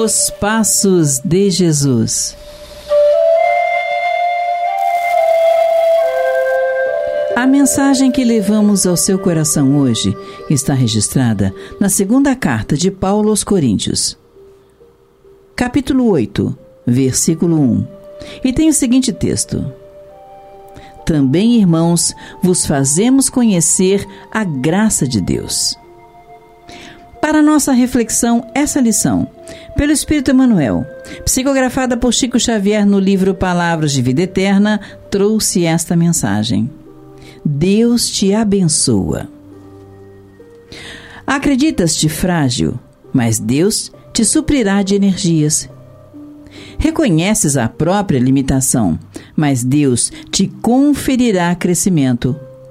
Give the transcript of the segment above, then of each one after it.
Os Passos de Jesus. A mensagem que levamos ao seu coração hoje está registrada na segunda carta de Paulo aos Coríntios, capítulo 8, versículo 1, e tem o seguinte texto: Também, irmãos, vos fazemos conhecer a graça de Deus. Para nossa reflexão, essa lição, pelo Espírito Emmanuel, psicografada por Chico Xavier no livro Palavras de Vida Eterna, trouxe esta mensagem: Deus te abençoa. Acreditas-te frágil, mas Deus te suprirá de energias. Reconheces a própria limitação, mas Deus te conferirá crescimento.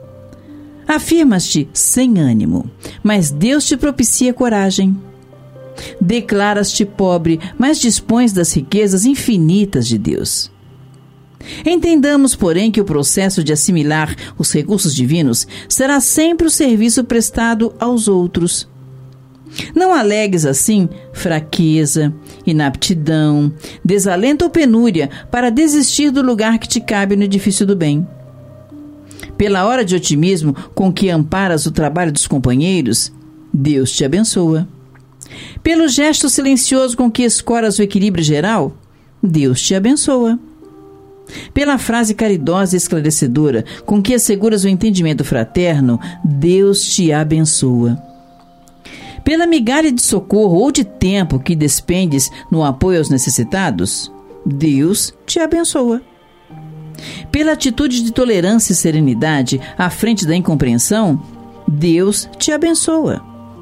Afirmas-te sem ânimo, mas Deus te propicia coragem. Declaras-te pobre, mas dispões das riquezas infinitas de Deus. Entendamos, porém, que o processo de assimilar os recursos divinos será sempre o serviço prestado aos outros. Não alegues, assim, fraqueza, inaptidão, desalento ou penúria para desistir do lugar que te cabe no edifício do bem. Pela hora de otimismo com que amparas o trabalho dos companheiros, Deus te abençoa. Pelo gesto silencioso com que escoras o equilíbrio geral, Deus te abençoa. Pela frase caridosa e esclarecedora com que asseguras o entendimento fraterno, Deus te abençoa. Pela migalha de socorro ou de tempo que despendes no apoio aos necessitados, Deus te abençoa. Pela atitude de tolerância e serenidade à frente da incompreensão, Deus te abençoa.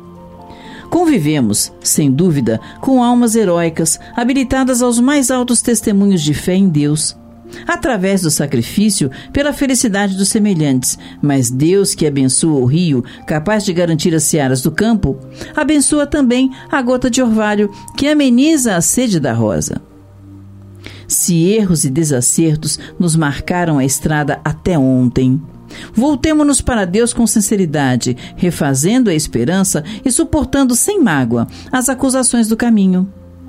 Convivemos, sem dúvida, com almas heróicas, habilitadas aos mais altos testemunhos de fé em Deus, através do sacrifício pela felicidade dos semelhantes, mas Deus, que abençoa o rio, capaz de garantir as searas do campo, abençoa também a gota de orvalho, que ameniza a sede da rosa. Se erros e desacertos nos marcaram a estrada até ontem, voltemo-nos para Deus com sinceridade, refazendo a esperança e suportando sem mágoa as acusações do caminho.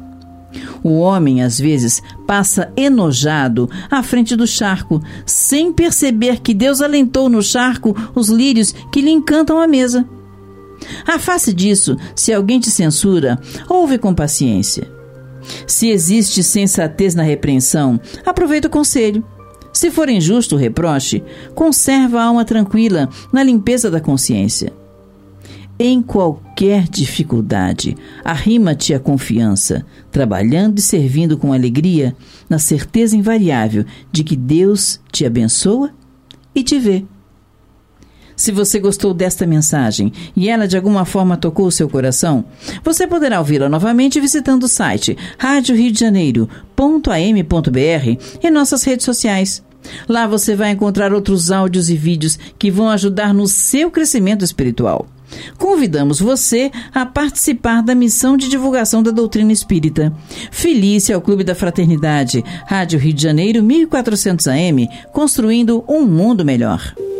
O homem, às vezes, passa enojado à frente do charco, sem perceber que Deus alentou no charco os lírios que lhe encantam a mesa. À face disso, se alguém te censura, ouve com paciência. Se existe sensatez na repreensão, aproveita o conselho. Se for injusto o reproche, conserva a alma tranquila na limpeza da consciência. Em qualquer dificuldade, arrima-te à confiança, trabalhando e servindo com alegria, na certeza invariável de que Deus te abençoa e te vê. Se você gostou desta mensagem e ela de alguma forma tocou o seu coração, você poderá ouvi-la novamente visitando o site radioriodejaneiro.am.br e nossas redes sociais. Lá você vai encontrar outros áudios e vídeos que vão ajudar no seu crescimento espiritual. Convidamos você a participar da missão de divulgação da doutrina espírita. Filie-se ao Clube da Fraternidade, Rádio Rio de Janeiro 1400 AM, construindo um mundo melhor.